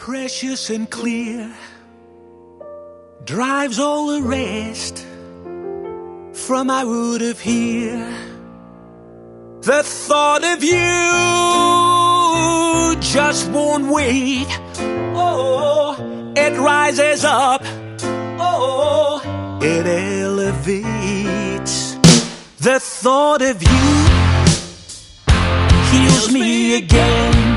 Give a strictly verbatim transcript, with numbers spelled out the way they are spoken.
precious and clear, drives all the rest from I would have here. The thought of you just won't wait. Oh, it rises up. Oh, it elevates. The thought of you heals me again.